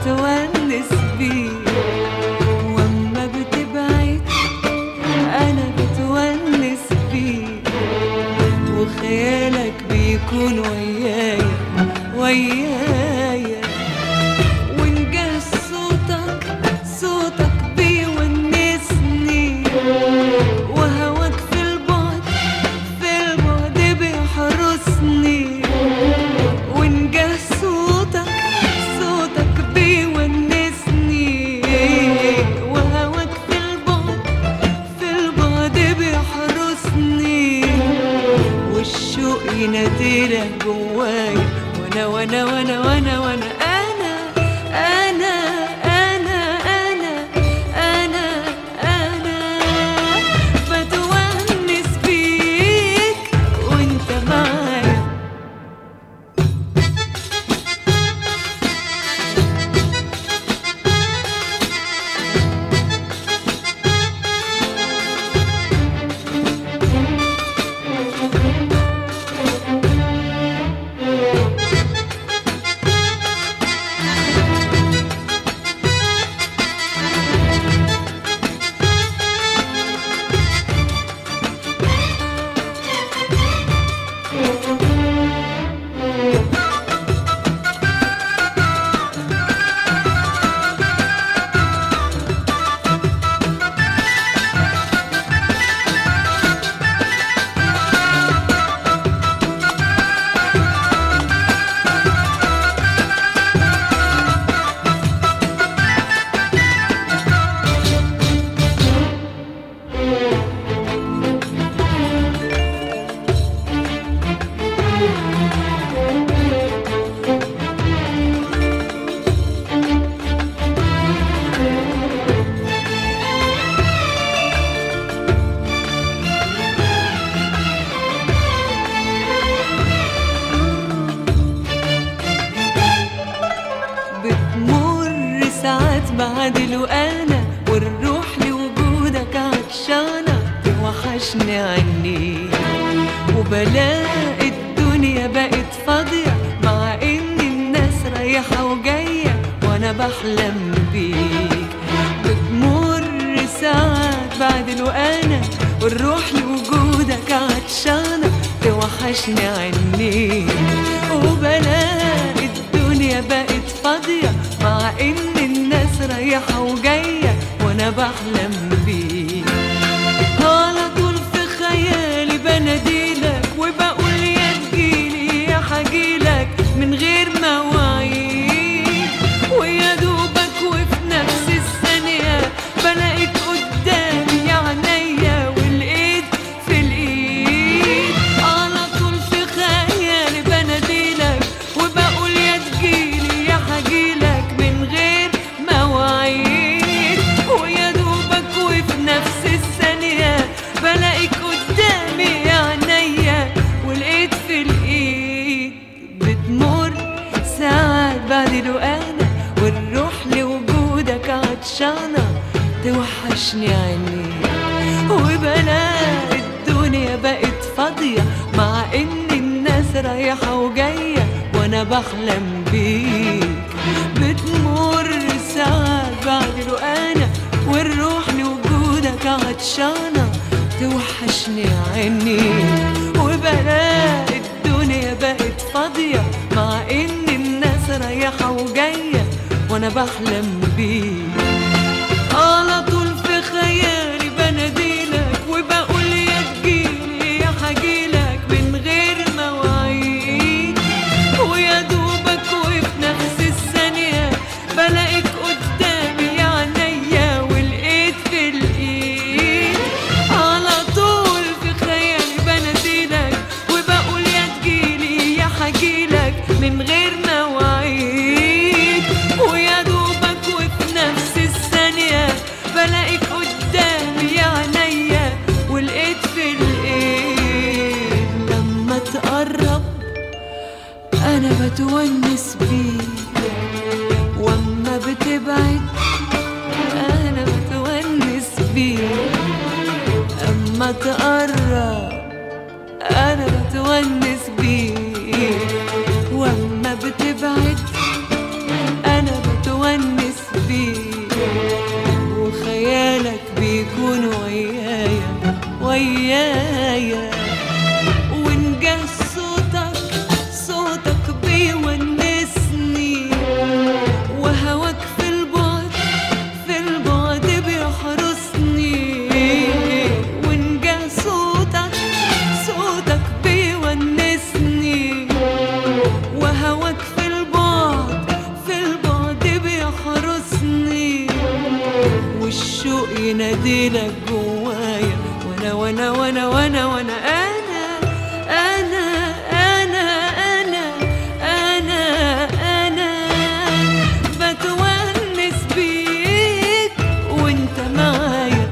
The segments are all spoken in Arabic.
بتونس بيك، واما بتبعد انا بتونس بيك، وخيالك بيكون ويايا ويايا، ونجاه صوتك بيونسني، وهواك في البعد بيحرسني، ونجاه صوتك بيونسني، وهواك في البعد بيحرسني، والشوق يناديلك جوايا، وانا وانا وانا وانا وانا انا بتونس بيك وانت معايا. بتمر ساعات بعدل وانا والروح لوجودك عطشانة توحشني عني، وبلاقي الدنيا بقت فاضية مع ان الناس رايحة وجاية وانا بحلم بيك. بتمر ساعات بعدل وانا والروح لوجودك عطشانة توحشني عني، وبلاقي الدنيا بقت فاضية مع ان الناس رايحة وجاية وانا بحلم بيك. على طول في خيالي بناديلك وبقول يا تجيلي يا حجيلك من غير مواعيد، ويا دوبك وفي نفس الثانية بلاقيك قدامي يا عينيا والايد في الايد. على طول في خيالي بناديلك وبقول يا تجيلي يا حجيلك من غير مواعيد، ويا دوبك وفي نفس الثانية بلاقيك قدامي يا عينيا والايد في الايد. بتمر ساعات بعدل وانا والروح لوجودك عطشانة توحشني عني، وبلاقي الدنيا بقت فاضية مع ان الناس رايحة وجاية وانا بحلم بيك. بتمر ساعات بعدل وانا والروح لوجودك عطشانة توحشني عني، وبلاقي الدنيا بقت فاضية مع ان الناس رايحة وجاية وانا بحلم بيك. على طول في خيالي بناديلك وبقول يا تجيلي يا حجيلك من غير مواعيد، ويا دوبك وفي نفس الثانية بلاقيك قدامي يا عينيا والايد في الايد. على طول في خيالي بناديلك وبقول يا تجيلي يا حجيلك من غير مواعيد، ويا دوبك وفي نفس الثانية بلاقيك قدامي يا عينيا والايد في الايد. لما تقرب انا بتونس بيك، واما بتبعد انا بتونس بيك، اما تقرب انا بتونس بيك، واما بتبعد انا بتونس يناديلك جوايا، وانا وانا وانا وانا وانا انا بتونس بيك وانت معايا.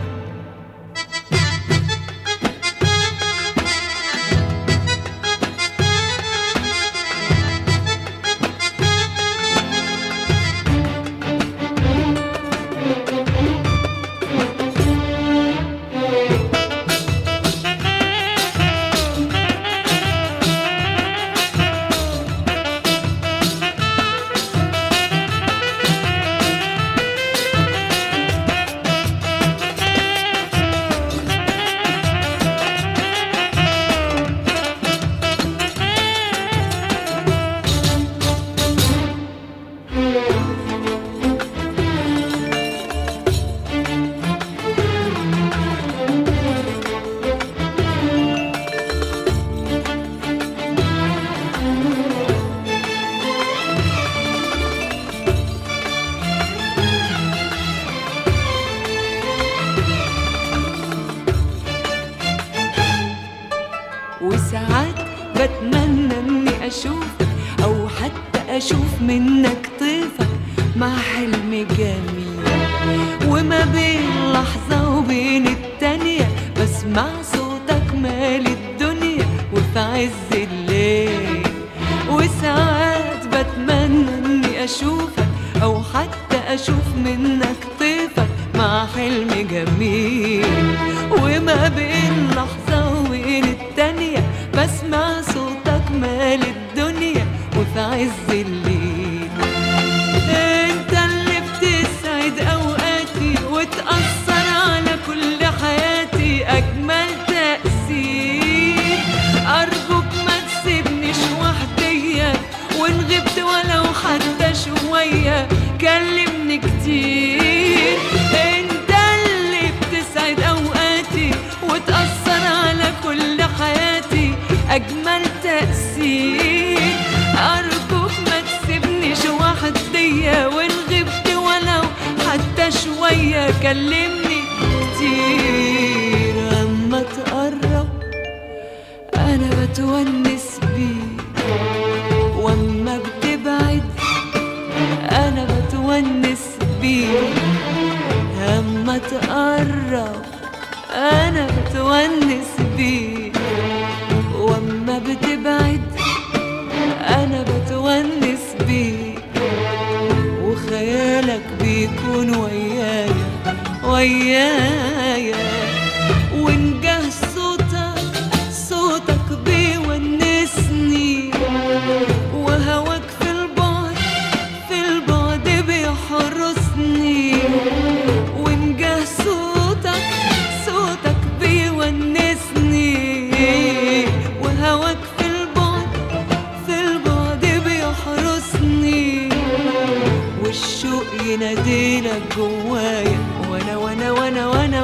وساعات بتمنى اني اشوفك او حتى اشوف منك طيفك مع حلم جميل، وما بين لحظة وبين التانية بسمع صوتك مال الدنيا وفي عز الليل. وساعات بتمنى اني اشوفك او حتى اشوف منك طيفك مع حلم جميل، وما بين لحظة وبين التانية بسمع صوتك مال الدنيا وفي عز الليل. انت اللي بتسعد اوقاتي وتأثر على كل حياتي اجمل تأثير. ارجوك ما تسيبنيش وحدية، وان غبت ولو حتى شوية كلمني كتير. انت اللي بتسعد اوقاتي وتأثر على كل حياتي اجمل تأثير. ارجوك ما تسيبنيش وحدية، وان غبت ولو حتى شوية كلمني كتير. اما تقرب انا بتونس بيك، واما بتبعد انا بتونس بيك. اما تقرب انا بتونس بيك، واما بتبعد انا بتونس بيك. وخيالك بيكون ويايا ويايا، ونجاه صوتك بيونسني. وهواك في البعد بيحرسني. ونجاه صوتك بيونسني. وهواك في البعد بيحرسني. والشوق يناديلك جوايا، وانا وانا وانا وانا